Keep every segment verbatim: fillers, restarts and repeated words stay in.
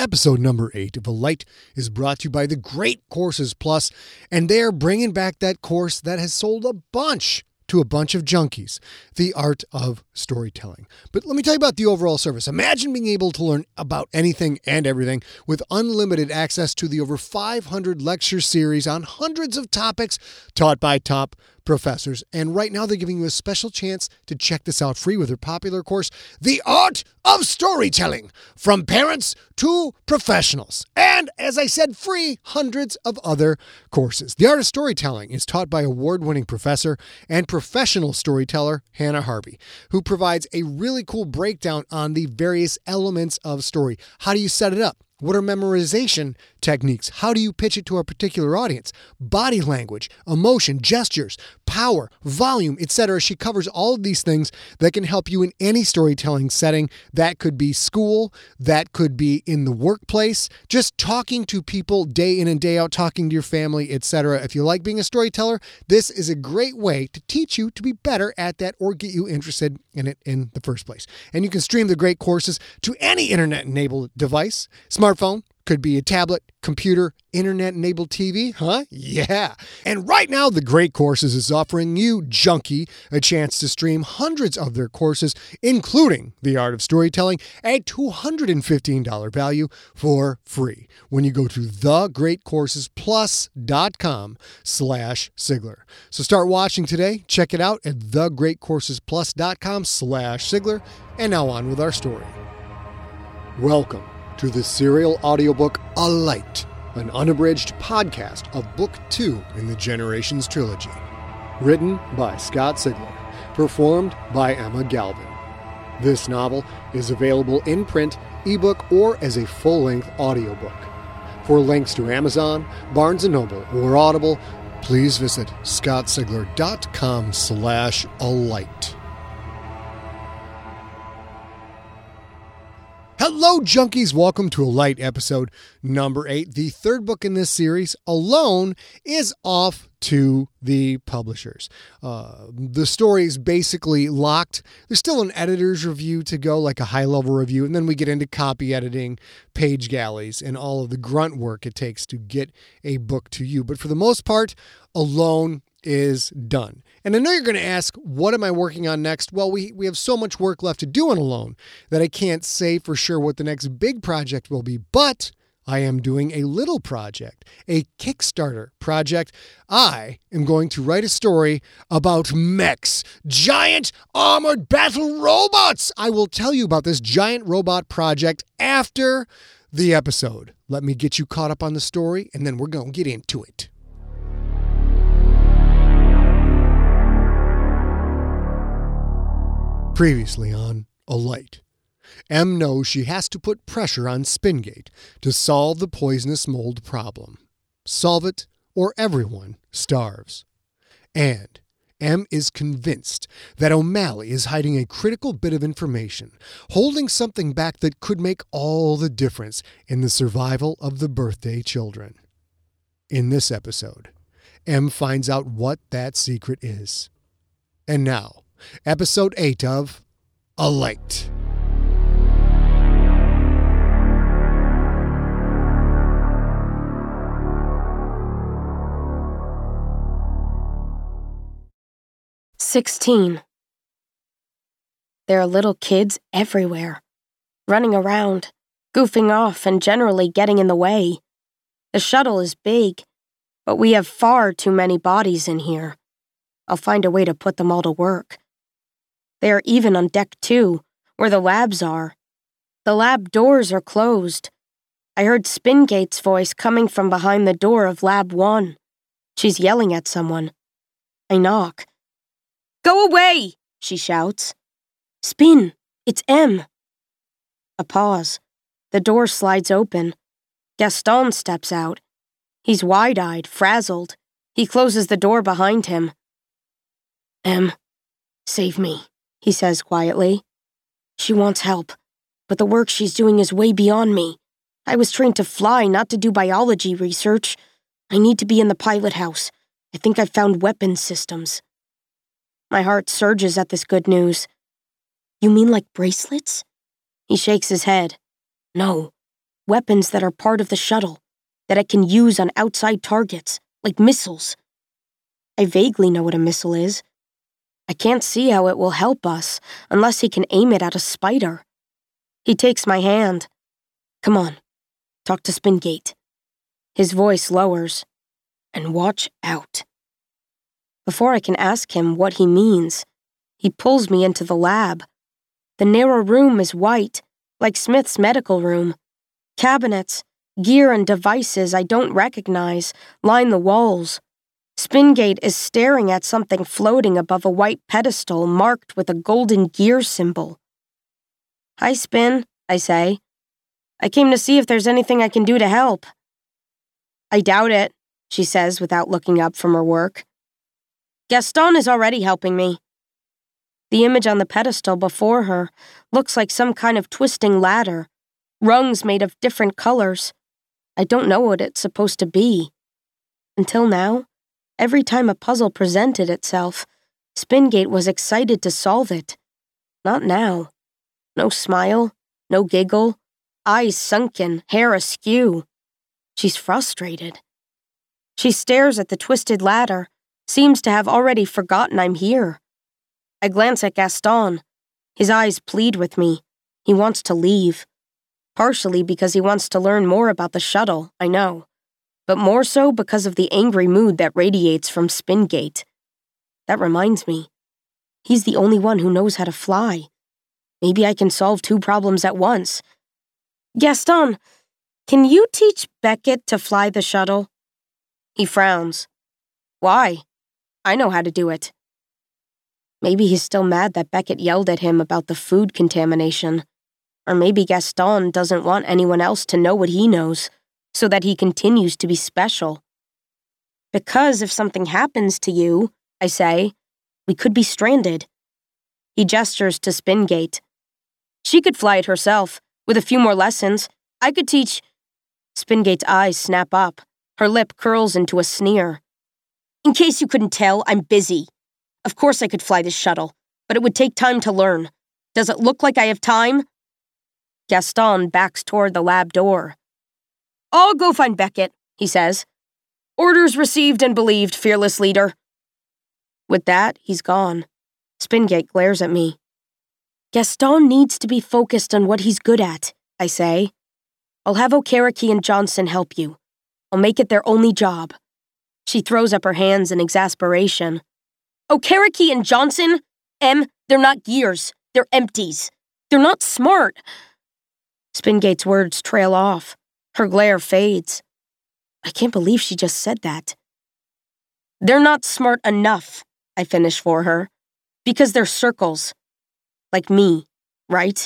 Episode number eight of Alight is brought to you by the Great Courses Plus, and they're bringing back that course that has sold a bunch to a bunch of junkies, the art of storytelling. But let me tell you about the overall service. Imagine being able to learn about anything and everything with unlimited access to the over five hundred lecture series on hundreds of topics taught by top professors. And right now they're giving you a special chance to check this out free with their popular course, The Art of Storytelling, from parents to professionals. And as I said, free hundreds of other courses. The Art of Storytelling is taught by award-winning professor and professional storyteller Hannah Harvey, who provides a really cool breakdown on the various elements of story. How do you set it up? What are memorization techniques? How do you pitch it to a particular audience? Body language, emotion, gestures, power, volume, et cetera. She covers all of these things that can help you in any storytelling setting. That could be school, that could be in the workplace, just talking to people day in and day out, talking to your family, et cetera. If you like being a storyteller, this is a great way to teach you to be better at that or get you interested in it in the first place. And you can stream the great courses to any internet-enabled device. Smartphone, could be a tablet, computer, internet-enabled T V, huh? Yeah. And right now, The Great Courses is offering you, junkie, a chance to stream hundreds of their courses, including The Art of Storytelling, at two hundred fifteen dollars value for free when you go to thegreatcoursesplus.com slash Sigler. So start watching today. Check it out at thegreatcoursesplus.com slash Sigler. And now on with our story. Welcome to the serial audiobook Alight, an unabridged podcast of Book Two in the Generations trilogy. Written by Scott Sigler, performed by Emma Galvin. This novel is available in print, ebook, or as a full-length audiobook. For links to Amazon, Barnes and Noble, or Audible, please visit scottsigler.com slash alight. Hello, junkies. Welcome to Alight episode number eight. The third book in this series, Alone, is off to the publishers. Uh, the story is basically locked. There's still an editor's review to go, like a high-level review, and then we get into copy editing, page galleys, and all of the grunt work it takes to get a book to you. But for the most part, Alone is done. And I know you're going to ask, what am I working on next? Well, we, we have so much work left to do on Alone that I can't say for sure what the next big project will be, but I am doing a little project, a Kickstarter project. I am going to write a story about mechs, giant armored battle robots. I will tell you about this giant robot project after the episode. Let me get you caught up on the story, and then we're going to get into it. Previously on Alight. Em knows she has to put pressure on Spingate to solve the poisonous mold problem. Solve it, or everyone starves. And Em is convinced that O'Malley is hiding a critical bit of information, holding something back that could make all the difference in the survival of the birthday children. In this episode, Em finds out what that secret is. And now, Episode eight of Alight. Sixteen. There are little kids everywhere, running around, goofing off, and generally getting in the way. The shuttle is big, but we have far too many bodies in here. I'll find a way to put them all to work. They are even on deck two, where the labs are. The lab doors are closed. I heard Spingate's voice coming from behind the door of Lab one. She's yelling at someone. I knock. "Go away!" she shouts. "Spin, it's Em." A pause. The door slides open. Gaston steps out. He's wide-eyed, frazzled. He closes the door behind him. "Em, save me," he says quietly. "She wants help, but the work she's doing is way beyond me. I was trained to fly, not to do biology research. I need to be in the pilot house. I think I've found weapons systems." My heart surges at this good news. "You mean like bracelets?" He shakes his head. "No, weapons that are part of the shuttle, that it can use on outside targets, like missiles. I vaguely know what a missile is. I can't see how it will help us unless he can aim it at a spider. He takes my hand. Come on, talk to Spingate. His voice lowers. And watch out. Before I can ask him what he means, he pulls me into the lab. The narrow room is white, like Smith's medical room. Cabinets, gear and devices I don't recognize line the walls. Spingate is staring at something floating above a white pedestal marked with a golden gear symbol. Hi, Spin, I say. I came to see if there's anything I can do to help. I doubt it, she says without looking up from her work. Gaston is already helping me. The image on the pedestal before her looks like some kind of twisting ladder, rungs made of different colors. I don't know what it's supposed to be. Until now, every time a puzzle presented itself, Spingate was excited to solve it. Not now. No smile, no giggle, eyes sunken, hair askew. She's frustrated. She stares at the twisted ladder, seems to have already forgotten I'm here. I glance at Gaston. His eyes plead with me. He wants to leave. Partially because he wants to learn more about the shuttle, I know, but more so because of the angry mood that radiates from Spingate. That reminds me, he's the only one who knows how to fly. Maybe I can solve two problems at once. Gaston, can you teach Beckett to fly the shuttle? He frowns. Why? I know how to do it. Maybe he's still mad that Beckett yelled at him about the food contamination. Or maybe Gaston doesn't want anyone else to know what he knows, so that he continues to be special. Because if something happens to you, I say, we could be stranded. He gestures to Spingate. She could fly it herself. With a few more lessons, I could teach... Spingate's eyes snap up. Her lip curls into a sneer. In case you couldn't tell, I'm busy. Of course I could fly this shuttle, but it would take time to learn. Does it look like I have time? Gaston backs toward the lab door. I'll go find Beckett, he says. Orders received and believed, fearless leader. With that, he's gone. Spingate glares at me. Gaston needs to be focused on what he's good at, I say. I'll have Okereke and Johnson help you. I'll make it their only job. She throws up her hands in exasperation. Okereke and Johnson? Em, they're not gears. They're empties. They're not smart. Spingate's words trail off. Her glare fades. I can't believe she just said that. They're not smart enough, I finish for her. Because they're circles. Like me, right?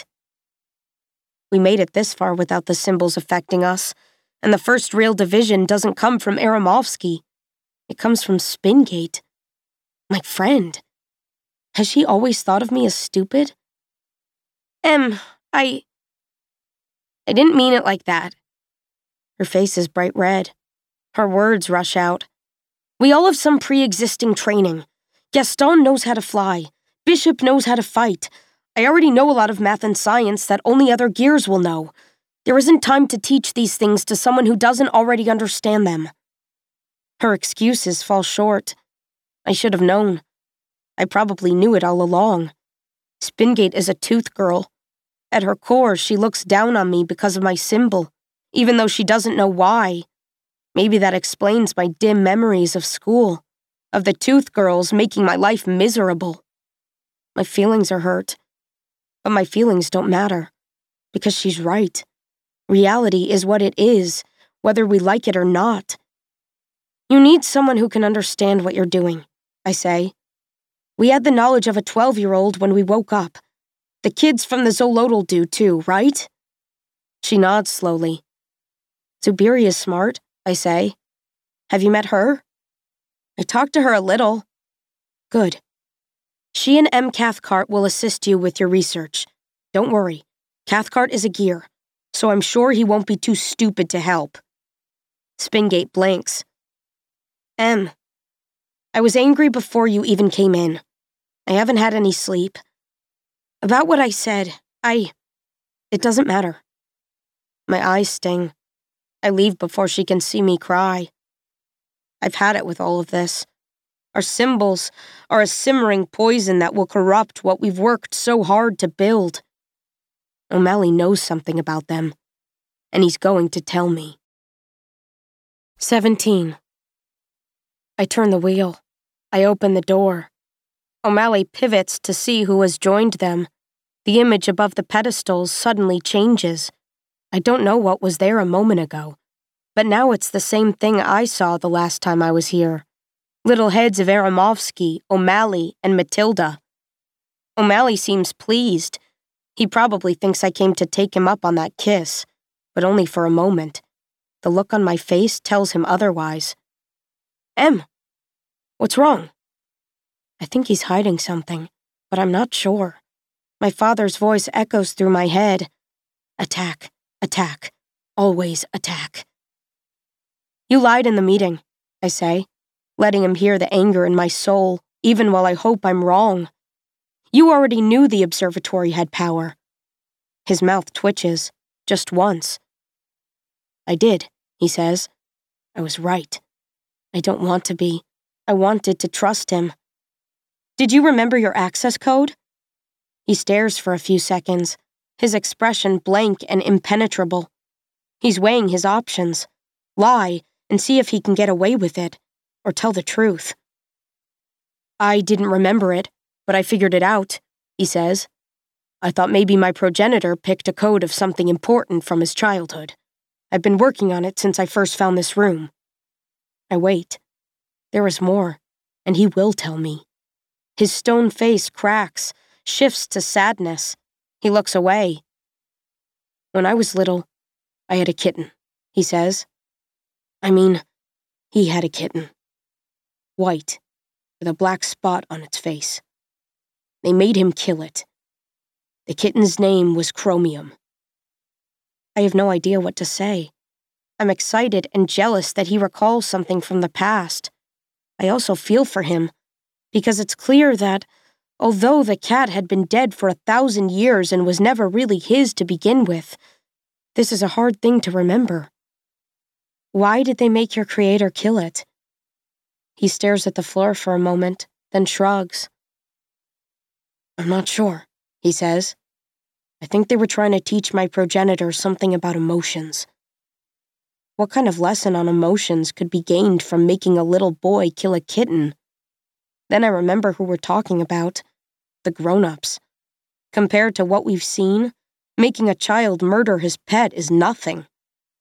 We made it this far without the symbols affecting us, and the first real division doesn't come from Aramovsky. It comes from Spingate. My friend. Has she always thought of me as stupid? Em, I... I didn't mean it like that. Her face is bright red. Her words rush out. We all have some pre-existing training. Gaston knows how to fly. Bishop knows how to fight. I already know a lot of math and science that only other gears will know. There isn't time to teach these things to someone who doesn't already understand them. Her excuses fall short. I should have known. I probably knew it all along. Spingate is a tooth girl. At her core, she looks down on me because of my symbol, even though she doesn't know why. Maybe that explains my dim memories of school, of the tooth girls making my life miserable. My feelings are hurt. But my feelings don't matter, because she's right. Reality is what it is, whether we like it or not. You need someone who can understand what you're doing, I say. We had the knowledge of a twelve-year-old when we woke up. The kids from the Zolotl do too, right? She nods slowly. Zubiri is smart, I say. Have you met her? I talked to her a little. Good. She and M. Cathcart will assist you with your research. Don't worry. Cathcart is a gear, so I'm sure he won't be too stupid to help. Spingate blinks. M. I was angry before you even came in. I haven't had any sleep. About what I said, I... It doesn't matter. My eyes sting. I leave before she can see me cry. I've had it with all of this. Our symbols are a simmering poison that will corrupt what we've worked so hard to build. O'Malley knows something about them, and he's going to tell me. Seventeen. I turn the wheel. I open the door. O'Malley pivots to see who has joined them. The image above the pedestals suddenly changes. I don't know what was there a moment ago, but now it's the same thing I saw the last time I was here. Little heads of Aramovsky, O'Malley, and Matilda. O'Malley seems pleased. He probably thinks I came to take him up on that kiss, but only for a moment. The look on my face tells him otherwise. Em, what's wrong? I think he's hiding something, but I'm not sure. My father's voice echoes through my head. Attack, attack, always attack. You lied in the meeting, I say, letting him hear the anger in my soul, even while I hope I'm wrong. You already knew the observatory had power. His mouth twitches, just once. I did, he says. I was right. I don't want to be. I wanted to trust him. Did you remember your access code? He stares for a few seconds, his expression blank and impenetrable. He's weighing his options. Lie and see if he can get away with it, or tell the truth. I didn't remember it, but I figured it out, he says. I thought maybe my progenitor picked a code of something important from his childhood. I've been working on it since I first found this room. I wait. There is more, and he will tell me. His stone face cracks, shifts to sadness. He looks away. When I was little, I had a kitten, he says. I mean, he had a kitten. White, with a black spot on its face. They made him kill it. The kitten's name was Chromium. I have no idea what to say. I'm excited and jealous that he recalls something from the past. I also feel for him, because it's clear that, although the cat had been dead for a thousand years and was never really his to begin with, this is a hard thing to remember. Why did they make your creator kill it? He stares at the floor for a moment, then shrugs. I'm not sure, he says. I think they were trying to teach my progenitor something about emotions. What kind of lesson on emotions could be gained from making a little boy kill a kitten? Then I remember who we're talking about, the grown-ups. Compared to what we've seen, making a child murder his pet is nothing.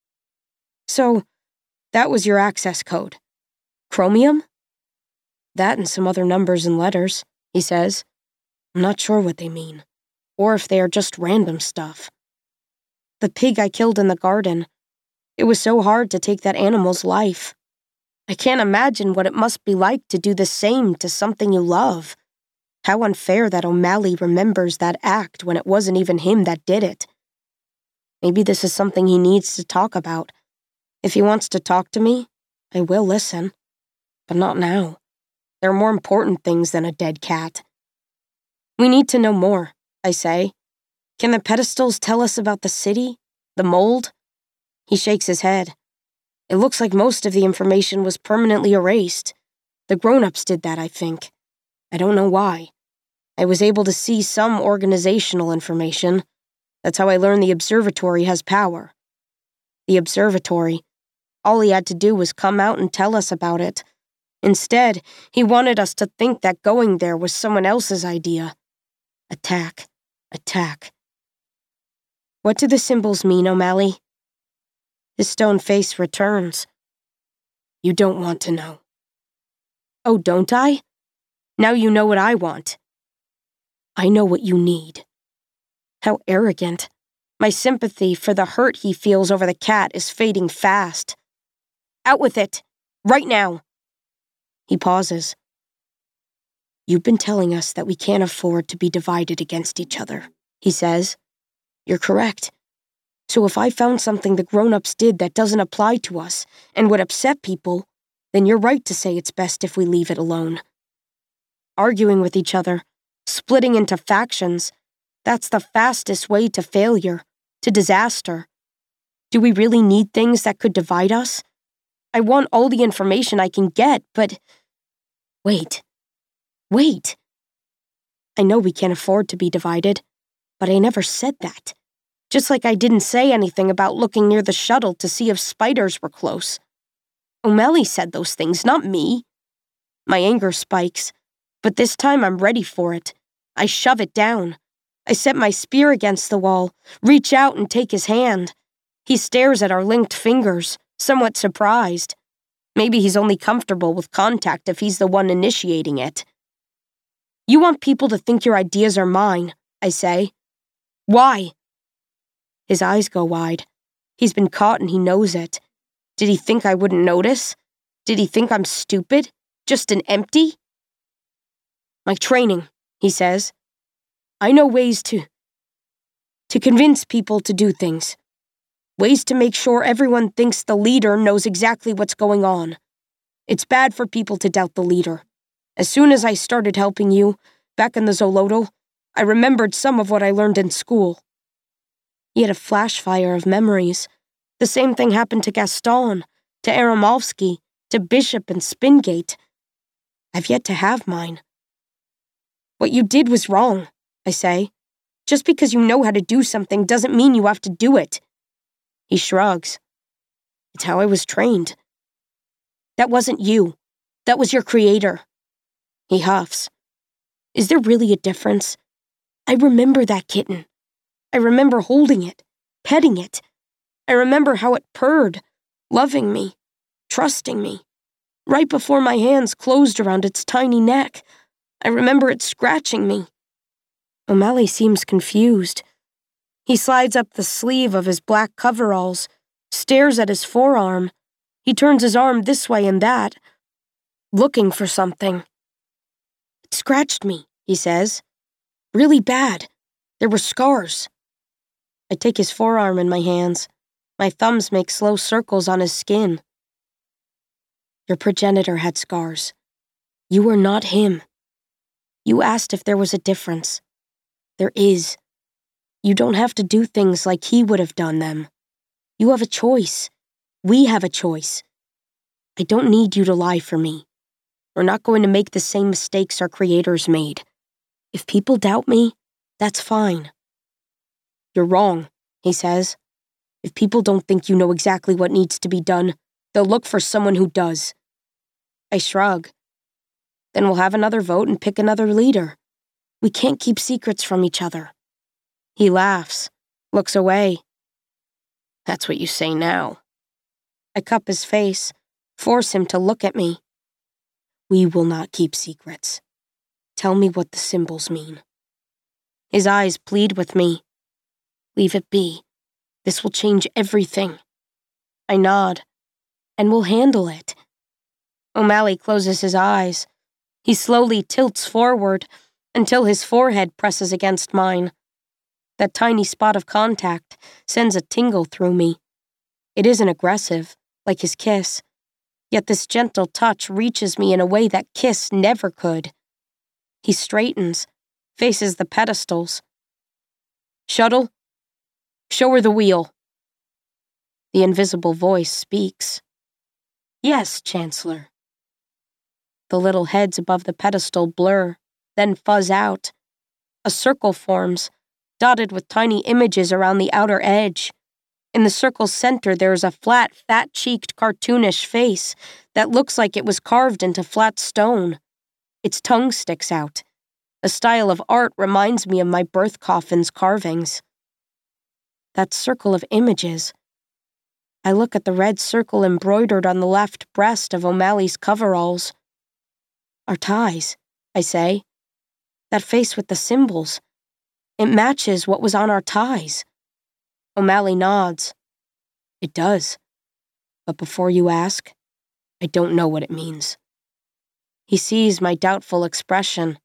So, that was your access code. Chromium? That and some other numbers and letters, he says. I'm not sure what they mean, or if they are just random stuff. The pig I killed in the garden, it was so hard to take that animal's life. I can't imagine what it must be like to do the same to something you love. How unfair that O'Malley remembers that act when it wasn't even him that did it. Maybe this is something he needs to talk about. If he wants to talk to me, I will listen. But not now. There are more important things than a dead cat. We need to know more, I say. Can the pedestals tell us about the city? The mold? He shakes his head. It looks like most of the information was permanently erased. The grown-ups did that, I think. I don't know why. I was able to see some organizational information. That's how I learned the observatory has power. The observatory. All he had to do was come out and tell us about it. Instead, he wanted us to think that going there was someone else's idea. Attack. Attack. What do the symbols mean, O'Malley? His stone face returns. You don't want to know. Oh, don't I? Now you know what I want. I know what you need. How arrogant. My sympathy for the hurt he feels over the cat is fading fast. Out with it. Right now. He pauses. You've been telling us that we can't afford to be divided against each other, he says. You're correct. So if I found something the grown-ups did that doesn't apply to us and would upset people, then you're right to say it's best if we leave it alone. Arguing with each other, splitting into factions, that's the fastest way to failure, to disaster. Do we really need things that could divide us? I want all the information I can get, but... Wait. Wait. I know we can't afford to be divided, but I never said that. Just like I didn't say anything about looking near the shuttle to see if spiders were close. O'Malley said those things, not me. My anger spikes, but this time I'm ready for it. I shove it down. I set my spear against the wall, reach out and take his hand. He stares at our linked fingers, somewhat surprised. Maybe he's only comfortable with contact if he's the one initiating it. You want people to think your ideas are mine, I say. Why? His eyes go wide. He's been caught and he knows it. Did he think I wouldn't notice? Did he think I'm stupid? Just an empty? My training, he says. I know ways to... to convince people to do things. Ways to make sure everyone thinks the leader knows exactly what's going on. It's bad for people to doubt the leader. As soon as I started helping you, back in the Zolotl, I remembered some of what I learned in school. He had a flash fire of memories. The same thing happened to Gaston, to Aramovsky, to Bishop and Spingate. I've yet to have mine. What you did was wrong, I say. Just because you know how to do something doesn't mean you have to do it. He shrugs. It's how I was trained. That wasn't you. That was your creator. He huffs. Is there really a difference? I remember that kitten. I remember holding it, petting it. I remember how it purred, loving me, trusting me. Right before my hands closed around its tiny neck, I remember it scratching me. O'Malley seems confused. He slides up the sleeve of his black coveralls, stares at his forearm. He turns his arm this way and that, looking for something. It scratched me, he says. Really bad. There were scars. I take his forearm in my hands. My thumbs make slow circles on his skin. Your progenitor had scars. You were not him. You asked if there was a difference. There is. You don't have to do things like he would have done them. You have a choice. We have a choice. I don't need you to lie for me. We're not going to make the same mistakes our creators made. If people doubt me, that's fine. You're wrong, he says. If people don't think you know exactly what needs to be done, they'll look for someone who does. I shrug. Then we'll have another vote and pick another leader. We can't keep secrets from each other. He laughs, looks away. That's what you say now. I cup his face, force him to look at me. We will not keep secrets. Tell me what the symbols mean. His eyes plead with me. Leave it be. This will change everything. I nod, and we'll handle it. O'Malley closes his eyes. He slowly tilts forward until his forehead presses against mine. That tiny spot of contact sends a tingle through me. It isn't aggressive, like his kiss, yet this gentle touch reaches me in a way that kiss never could. He straightens, faces the pedestals. Shuttle, show her the wheel. The invisible voice speaks. Yes, Chancellor. The little heads above the pedestal blur, then fuzz out. A circle forms, dotted with tiny images around the outer edge. In the circle's center, there is a flat, fat-cheeked, cartoonish face that looks like it was carved into flat stone. Its tongue sticks out. The style of art reminds me of my birth coffin's carvings. That circle of images. I look at the red circle embroidered on the left breast of O'Malley's coveralls. Our ties, I say. That face with the symbols. It matches what was on our ties. O'Malley nods. It does. But before you ask, I don't know what it means. He sees my doubtful expression.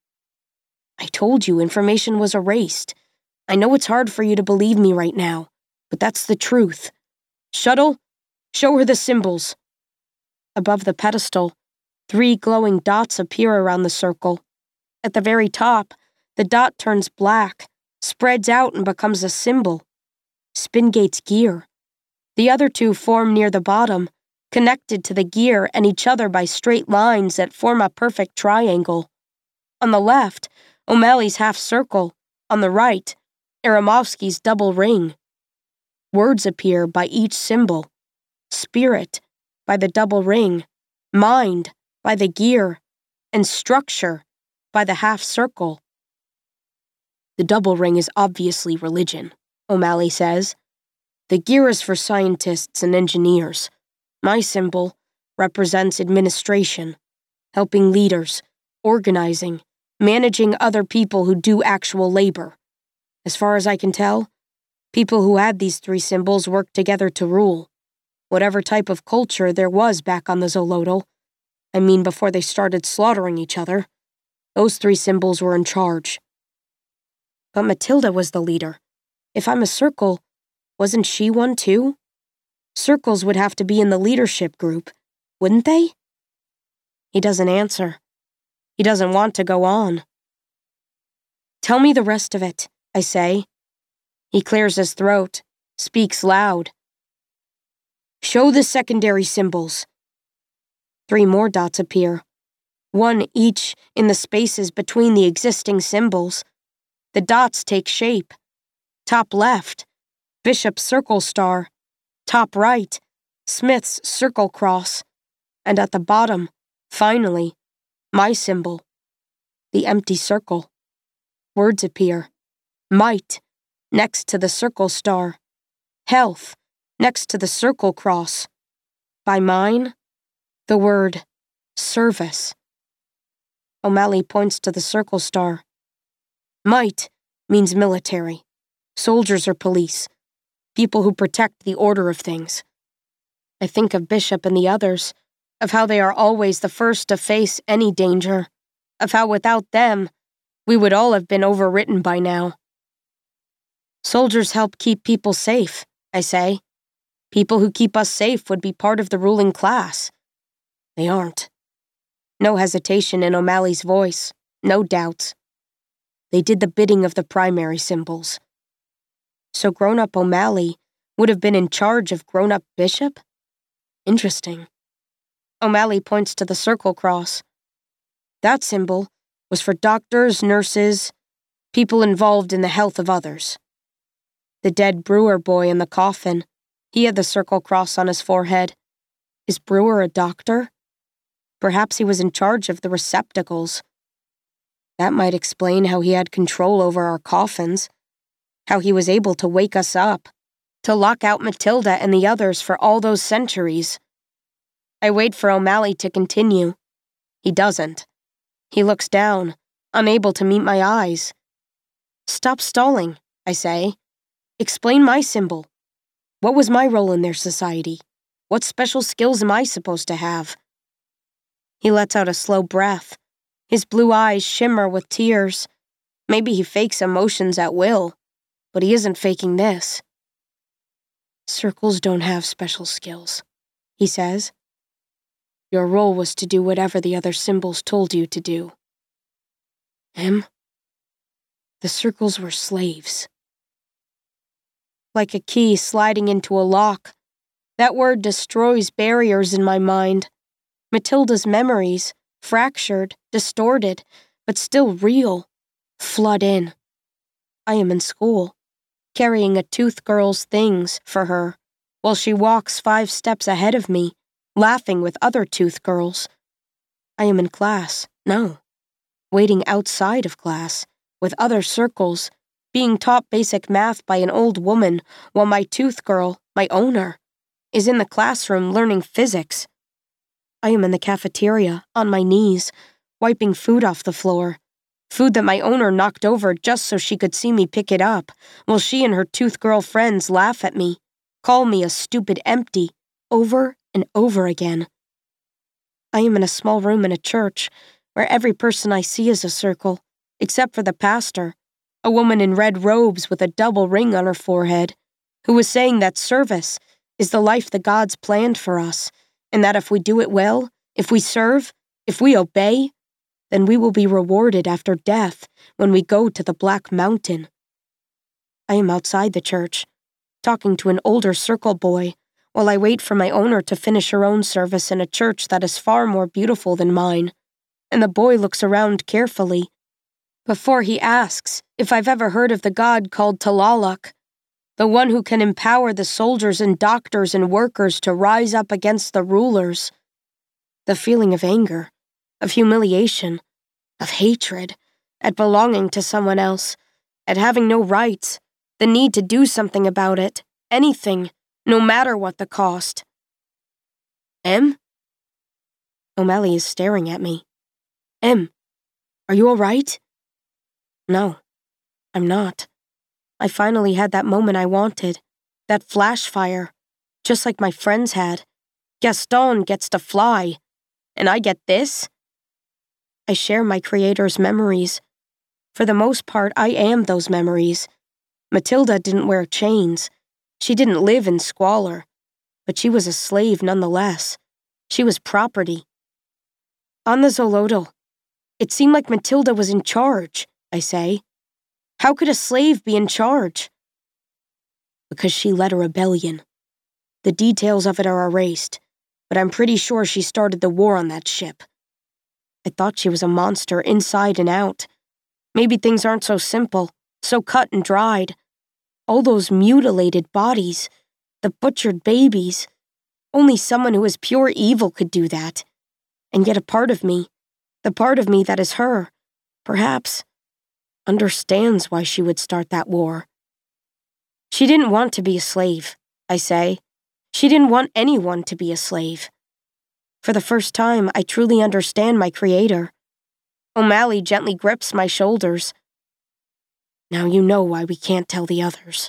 I told you information was erased. I know it's hard for you to believe me right now, but that's the truth. Shuttle, show her the symbols. Above the pedestal, three glowing dots appear around the circle. At the very top, the dot turns black, spreads out and becomes a symbol. Spingate's gear. The other two form near the bottom, connected to the gear and each other by straight lines that form a perfect triangle. On the left, O'Malley's half circle. On the right, Aramovsky's double ring. Words appear by each symbol. Spirit by the double ring, mind by the gear, and structure by the half circle. The double ring is obviously religion, O'Malley says. The gear is for scientists and engineers. My symbol represents administration, helping leaders, organizing, managing other people who do actual labor. As far as I can tell, people who had these three symbols worked together to rule. Whatever type of culture there was back on the Zolotl, I mean before they started slaughtering each other, those three symbols were in charge. But Matilda was the leader. If I'm a circle, wasn't she one too? Circles would have to be in the leadership group, wouldn't they? He doesn't answer. He doesn't want to go on. Tell me the rest of it, I say. He clears his throat, speaks loud. Show the secondary symbols. Three more dots appear, one each in the spaces between the existing symbols. The dots take shape. Top left, Bishop's circle star. Top right, Smith's circle cross. And at the bottom, finally, my symbol, the empty circle. Words appear. Might, next to the circle star. Health, next to the circle cross. By mine, the word service. O'Malley points to the circle star. Might means military. Soldiers or police. People who protect the order of things. I think of Bishop and the others, of how they are always the first to face any danger, of how without them, we would all have been overwritten by now. Soldiers help keep people safe, I say. People who keep us safe would be part of the ruling class. They aren't. No hesitation in O'Malley's voice, no doubts. They did the bidding of the primary symbols. So grown-up O'Malley would have been in charge of grown-up Bishop? Interesting. O'Malley points to the circle cross. That symbol was for doctors, nurses, people involved in the health of others. The dead Brewer boy in the coffin, he had the circle cross on his forehead. Is Brewer a doctor? Perhaps he was in charge of the receptacles. That might explain how he had control over our coffins, how he was able to wake us up, to lock out Matilda and the others for all those centuries. I wait for O'Malley to continue. He doesn't. He looks down, unable to meet my eyes. Stop stalling, I say. Explain my symbol. What was my role in their society? What special skills am I supposed to have? He lets out a slow breath. His blue eyes shimmer with tears. Maybe he fakes emotions at will, but he isn't faking this. Circles don't have special skills, he says. Your role was to do whatever the other symbols told you to do. Em? The circles were slaves. Like a key sliding into a lock, that word destroys barriers in my mind. Matilda's memories, fractured, distorted, but still real, flood in. I am in school, carrying a tooth girl's things for her, while she walks five steps ahead of me, laughing with other tooth girls. I am in class, no, waiting outside of class, with other circles, being taught basic math by an old woman, while my tooth girl, my owner, is in the classroom learning physics. I am in the cafeteria, on my knees, wiping food off the floor, food that my owner knocked over just so she could see me pick it up, while she and her tooth girl friends laugh at me, call me a stupid empty, over and over again. I am in a small room in a church, where every person I see is a circle, except for the pastor, a woman in red robes with a double ring on her forehead, who was saying that service is the life the gods planned for us, and that if we do it well, if we serve, if we obey, then we will be rewarded after death when we go to the Black Mountain. I am outside the church, talking to an older circle boy while I wait for my owner to finish her own service in a church that is far more beautiful than mine, and the boy looks around carefully before he asks if I've ever heard of the god called Tlaloc, the one who can empower the soldiers and doctors and workers to rise up against the rulers. The feeling of anger, of humiliation, of hatred, at belonging to someone else, at having no rights, the need to do something about it, anything, no matter what the cost. Em? O'Malley is staring at me. Em, are you all right? No, I'm not. I finally had that moment I wanted, that flash fire, just like my friends had. Gaston gets to fly, and I get this? I share my creator's memories. For the most part, I am those memories. Matilda didn't wear chains. She didn't live in squalor. But she was a slave nonetheless. She was property. On the Xolotl, it seemed like Matilda was in charge, I say. How could a slave be in charge? Because she led a rebellion. The details of it are erased, but I'm pretty sure she started the war on that ship. I thought she was a monster inside and out. Maybe things aren't so simple, so cut and dried. All those mutilated bodies, the butchered babies. Only someone who is pure evil could do that. And yet a part of me, the part of me that is her, perhaps, understands why she would start that war. She didn't want to be a slave, I say. She didn't want anyone to be a slave. For the first time, I truly understand my creator. O'Malley gently grips my shoulders. Now you know why we can't tell the others.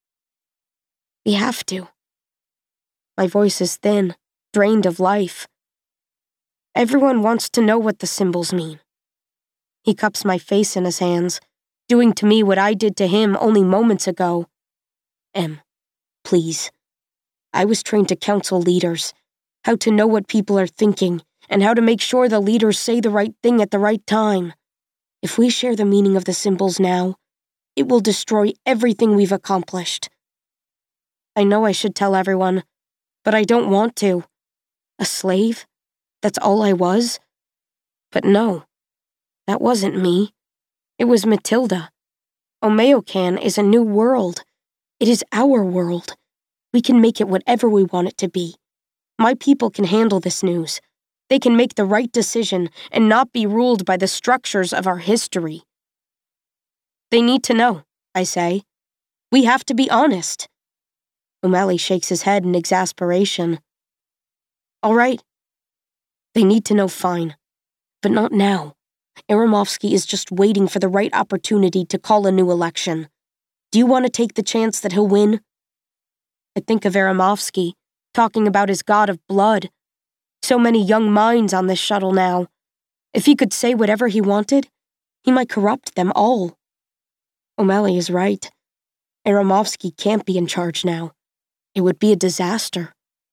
We have to. My voice is thin, drained of life. Everyone wants to know what the symbols mean. He cups my face in his hands, doing to me what I did to him only moments ago. Em, please. I was trained to counsel leaders, how to know what people are thinking, and how to make sure the leaders say the right thing at the right time. If we share the meaning of the symbols now, it will destroy everything we've accomplished. I know I should tell everyone, but I don't want to. A slave? That's all I was? But no, that wasn't me. It was Matilda. Omeocan is a new world. It is our world. We can make it whatever we want it to be. My people can handle this news. They can make the right decision and not be ruled by the structures of our history. They need to know, I say. We have to be honest. O'Malley shakes his head in exasperation. All right. They need to know fine, but not now. Aramovsky is just waiting for the right opportunity to call a new election. Do you want to take the chance that he'll win? I think of Aramovsky, talking about his god of blood. So many young minds on this shuttle now. If he could say whatever he wanted, he might corrupt them all. O'Malley is right. Aramovsky can't be in charge now. It would be a disaster.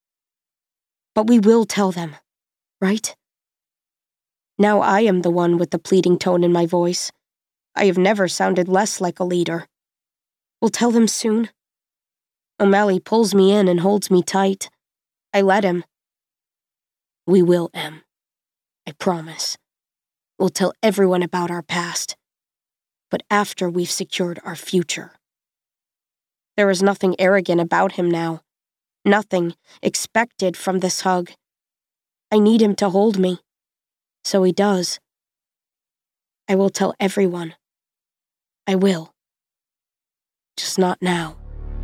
But we will tell them, right? Now I am the one with the pleading tone in my voice. I have never sounded less like a leader. We'll tell them soon. O'Malley pulls me in and holds me tight. I let him. We will, Em. I promise. We'll tell everyone about our past, but after we've secured our future. There is nothing arrogant about him now. Nothing expected from this hug. I need him to hold me. So he does. I will tell everyone. I will. Just not now.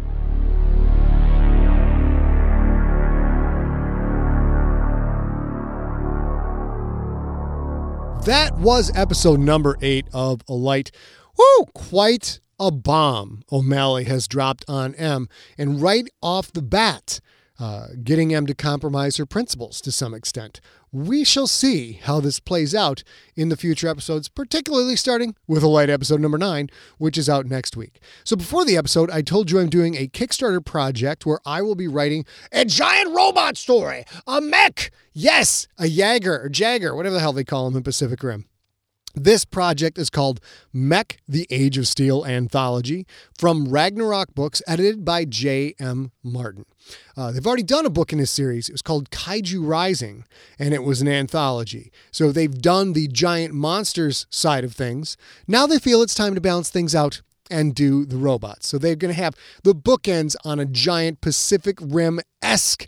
That was episode number eight of Alight. Woo! Quite a bomb O'Malley has dropped on Em, and right off the bat, uh, getting Em to compromise her principles to some extent. We shall see how this plays out in the future episodes, particularly starting with Alight episode number nine, which is out next week. So before the episode, I told you I'm doing a Kickstarter project where I will be writing a giant robot story, a mech, yes, a Jaeger or Jagger, whatever the hell they call them in Pacific Rim. This project is called Mech, The Age of Steel Anthology from Ragnarok Books, edited by J M. Martin. Uh, they've already done a book in this series. It was called Kaiju Rising, and it was an anthology. So they've done the giant monsters side of things. Now they feel it's time to balance things out and do the robots. So they're going to have the bookends on a giant Pacific Rim-esque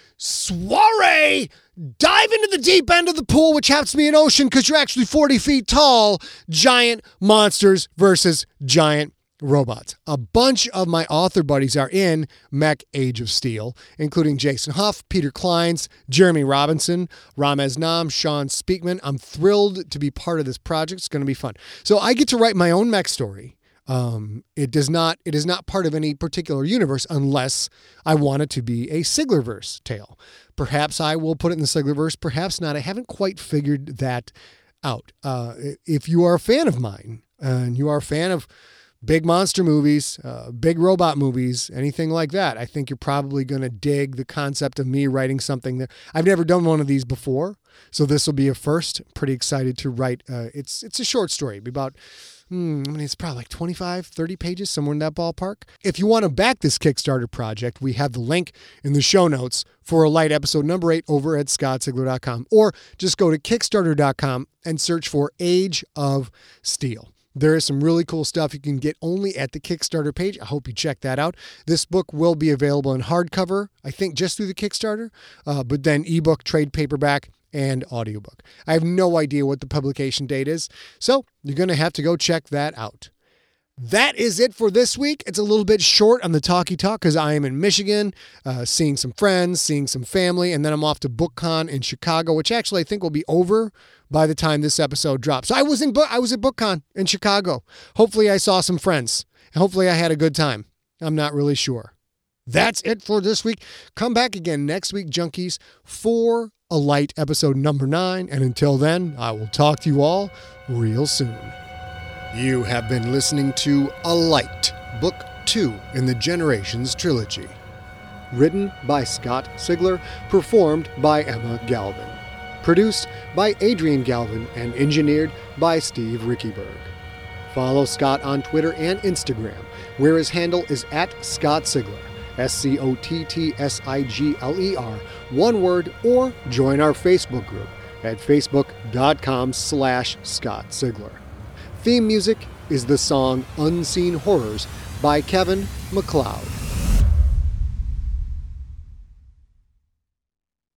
soiree. Dive into the deep end of the pool, which happens to be an ocean because you're actually forty feet tall. Giant monsters versus giant robots. A bunch of my author buddies are in Mech Age of Steel, including Jason Huff, Peter Kleins, Jeremy Robinson, Ramez Nam, Sean Speakman. I'm thrilled to be part of this project. It's going to be fun. So I get to write my own mech story. Um, it does not, it is not part of any particular universe unless I want it to be a Siglerverse tale. Perhaps I will put it in the Siglerverse, perhaps not. I haven't quite figured that out. Uh, if you are a fan of mine and you are a fan of big monster movies, uh, big robot movies, anything like that, I think you're probably going to dig the concept of me writing something that I've never done one of these before. So this will be a first. Pretty excited to write. Uh, it's, it's a short story, it'll be about Hmm, I mean, it's probably like twenty-five, thirty pages, somewhere in that ballpark. If you want to back this Kickstarter project, we have the link in the show notes for Alight episode number eight over at scott sigler dot com. Or just go to kickstarter dot com and search for Age of Steel. There is some really cool stuff you can get only at the Kickstarter page. I hope you check that out. This book will be available in hardcover, I think just through the Kickstarter, uh, but then ebook, trade paperback, and audiobook. I have no idea what the publication date is, so you're going to have to go check that out. That is it for this week. It's a little bit short on the talkie talk because I am in Michigan, uh, seeing some friends, seeing some family, and then I'm off to BookCon in Chicago, which actually I think will be over by the time this episode drops. So I was in, I was at BookCon in Chicago. Hopefully I saw some friends. Hopefully I had a good time. I'm not really sure. That's it for this week. Come back again next week, junkies, for Alight episode number nine. And until then, I will talk to you all real soon. You have been listening to Alight, Book two in the Generations Trilogy. Written by Scott Sigler, performed by Emma Galvin. Produced by Adrian Galvin and engineered by Steve Rickyberg. Follow Scott on Twitter and Instagram, where his handle is at Scott Sigler. S C O T T S I G L E R, one word, or join our Facebook group at facebook.com slash Scott Sigler. Theme music is the song Unseen Horrors by Kevin MacLeod.